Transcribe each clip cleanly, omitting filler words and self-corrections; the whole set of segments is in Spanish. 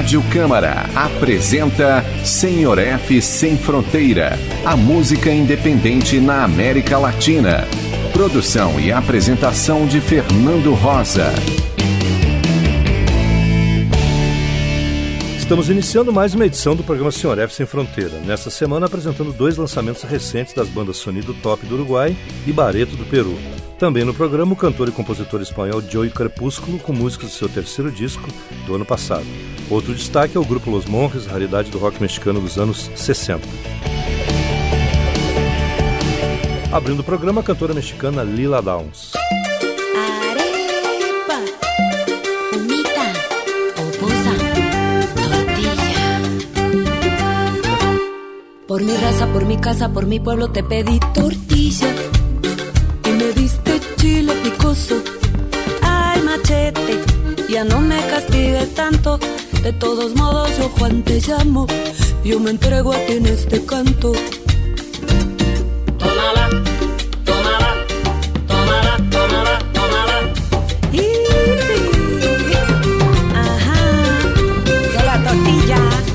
Rádio Câmara apresenta Senhor F Sem Fronteira, a música independente na América Latina. Produção e apresentação de Fernando Rosa. Estamos iniciando mais uma edição do programa Senhor F Sem Fronteira. Nesta semana apresentando dois lançamentos recentes das bandas Sonido Top do Uruguai e Barreto do Peru. Também no programa o cantor e compositor espanhol Joey Crepúsculo, com músicas do seu terceiro disco do ano passado. Outro destaque é o grupo Los Monjes, raridade do rock mexicano dos anos 60. Abrindo o programa, a cantora mexicana Lila Downs. Por mi raza, por mi casa, por mi pueblo te pedí tortilla y me diste chile picoso. Ay, machete, ya no me castigues tanto. De todos modos yo Juan te llamo, yo me entrego a ti en este canto. Tómala, tómala, tómala, tómala, tómala. Ajá, de la tortilla.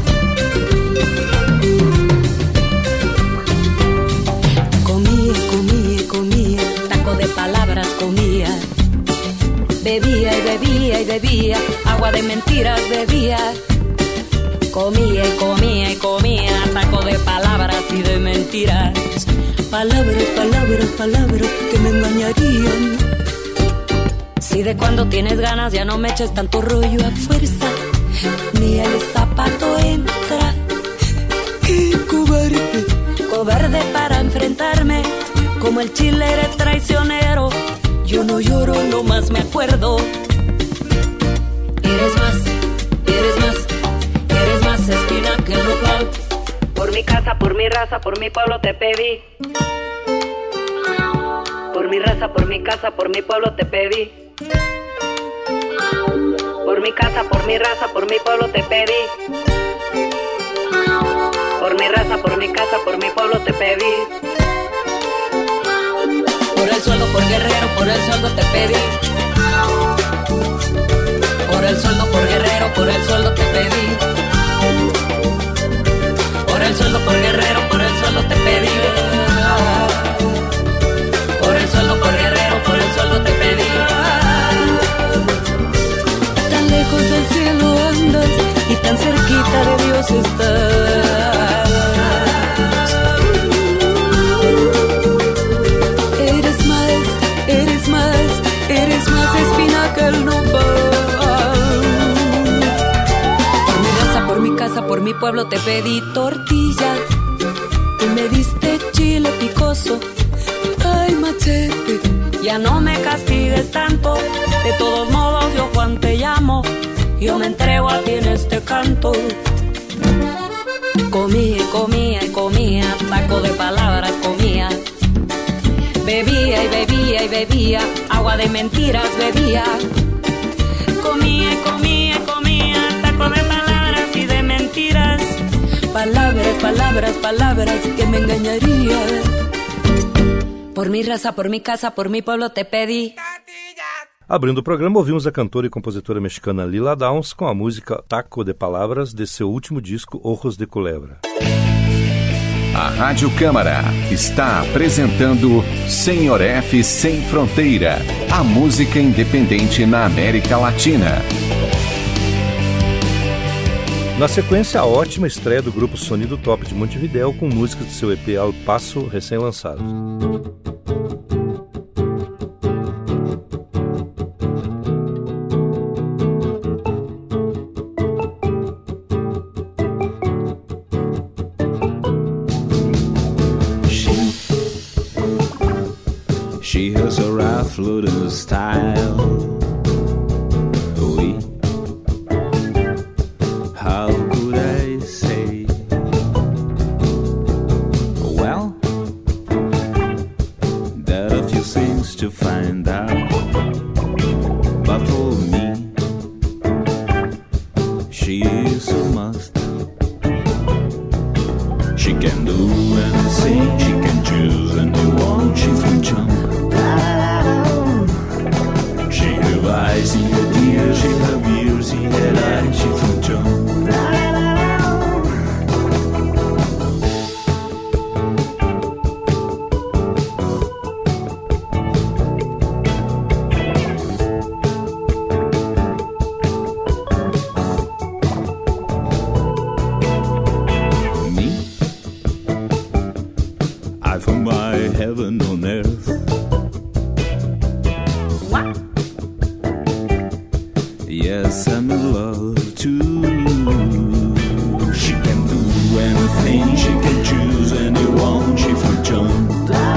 Palabras comía, bebía y bebía y bebía, agua de mentiras bebía, comía y comía y comía, taco de palabras y de mentiras, palabras, palabras, palabras que me engañarían. Si de cuando tienes ganas ya no me eches tanto rollo a fuerza, ni el zapato entra. ¡Qué cobarde! Cobarde para enfrentarme. Como el chile eres traicionero, yo no lloro, nomás me acuerdo. Eres más espina que el nopal. Por mi casa, por mi raza, por mi pueblo te pedí. Por mi raza, por mi casa, por mi pueblo te pedí. Por mi casa, por mi raza, por mi pueblo te pedí. Por mi raza, por mi casa, por mi pueblo te pedí. Por el sueldo, por guerrero, por el sueldo te pedí. Por el sueldo, por guerrero, por el sueldo te pedí. Por el sueldo, por guerrero, por el sueldo te pedí. Por el sueldo, por guerrero, por el sueldo te pedí. Tan lejos del cielo andas y tan cerquita de Dios estás. Eres más espina que el nopal. Por mi raza, por mi casa, por mi pueblo te pedí tortilla y me diste chile picoso. Ay, machete, ya no me castigues tanto. De todos modos yo Juan te llamo, yo me entrego a ti en este canto. Comía y comía y comía, taco de palabras comía. Bebía y bebía y bebía, agua de mentiras bebía. Comía y comía y comía, taco de palabras y de mentiras. Palabras, palabras, palabras que me engañarían. Por mi raza, por mi casa, por mi pueblo te pedí. Abrindo o programa, ouvimos a cantora e compositora mexicana Lila Downs com a música Taco de Palavras de seu último disco Ojos de Culebra. A Rádio Câmara está apresentando Senhor F Sem Fronteira, a música independente na América Latina. Na sequência, a ótima estreia do grupo Sonido Top de Montevidéu com músicas do seu EP El Paso recém-lançado. She has a rough little style. Oui, how could I say? Well, there are a few things to find out. But for me, she is a must. She can do anything, she can choose anyone, she can jump. She Yes, I'm in love too. She can do anything, she can choose anyone, she for jump.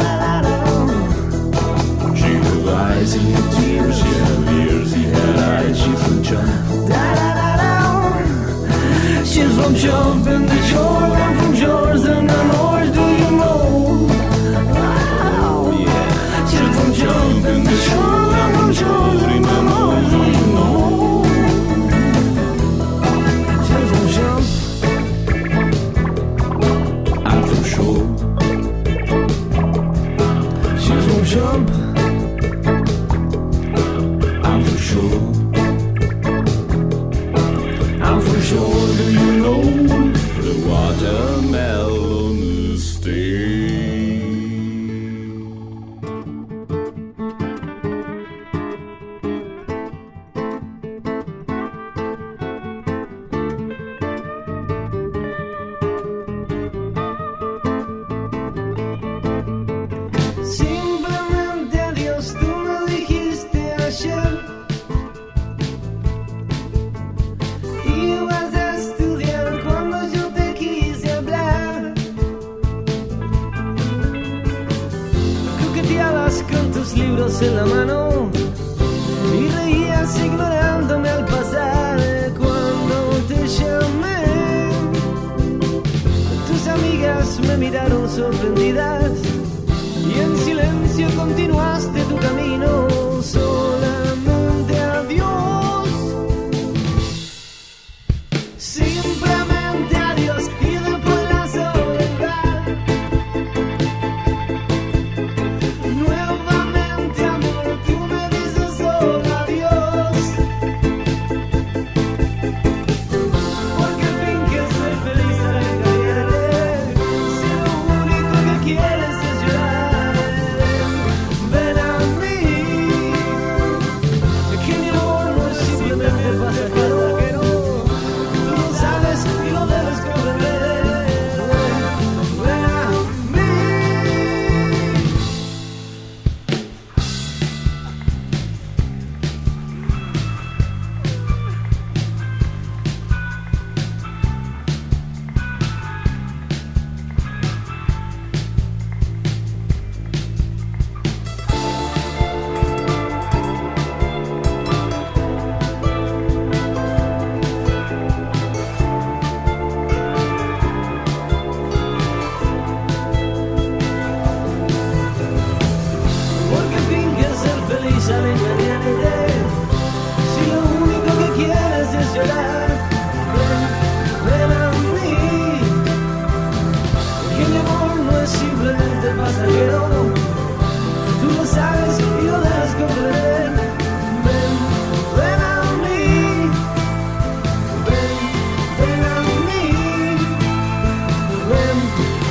She has eyes in her tears, she has ears, she has eyes, she for jump. She's from jumping the shore, I'm from shores and the north, do you know? Oh yeah. She's from jumping the shore, I'm from shores and the north, do you know? She's from jump, I'm from shore. She's from jump, I'm from shore. I'm from shore, do you know the watermelon state? Simplemente adiós, tú me dijiste ayer. Ibas a estudiar cuando yo te quise hablar. Coqueteabas con tus libros en la mano y reías ignorándome al pasar. Cuando te llamé, tus amigas me miraron sorprendidas y en silencio continuaste tu camino. Solamente adiós, simplemente adiós y después la soledad. Nuevamente amor, tú me dices solo adiós. Porque finges ser feliz al engañarte, si lo único que quieres es llorar. Ven a mí, que mi amor no es simplemente pasajero. Tú lo sabes y lo debes comprender. Ven a mí. Porque finges ser feliz al engañarte, si lo único que quieres es llorar. Ven a mí, que mi amor no es simplemente pasajero. Tú lo sabes y lo debes comprender. Ven a mí, ven a mí, ven a mí.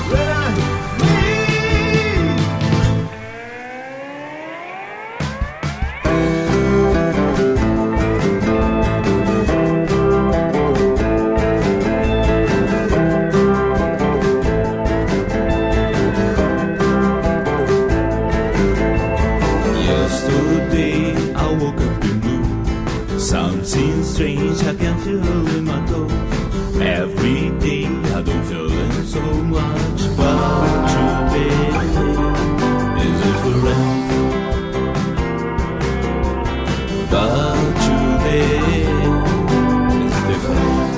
Yesterday I woke up in blue. Something strange I can feel in my toes. Every day I don't feel it so much, but today is different. But today is different.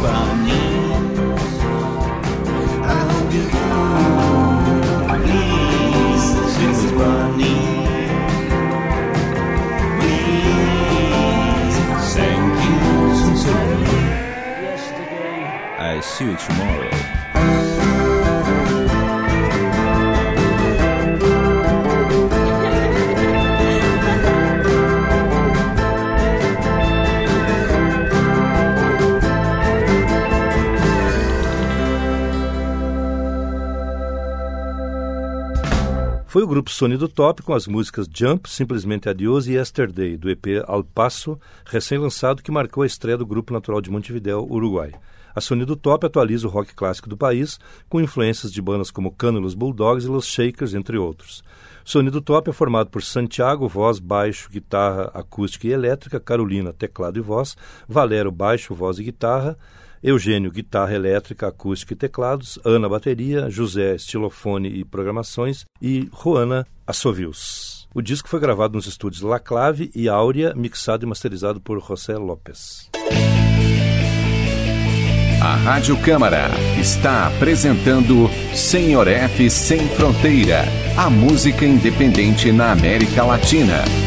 Spanish. I hope you do. Please speak Spanish. Please, thank you sincerely. Yesterday. I see you tomorrow. Foi o grupo Sonido Top com as músicas Jump, Simplesmente Adiós e Yesterday, do EP Al Paso, recém-lançado, que marcou a estreia do grupo natural de Montevidéu, Uruguai. A Sonido Top atualiza o rock clássico do país, com influências de bandas como Cano e Los Bulldogs e Los Shakers, entre outros. Sonido Top é formado por Santiago, voz, baixo, guitarra acústica e elétrica, Carolina, teclado e voz, Valério, baixo, voz e guitarra, Eugênio, guitarra elétrica, acústica e teclados, Ana, bateria, José, estilofone e programações e Juana, assovios. O disco foi gravado nos estúdios La Clave e Áurea, mixado e masterizado por José Lopes. A Rádio Câmara está apresentando Senhor F Sem Fronteira, a música independente na América Latina.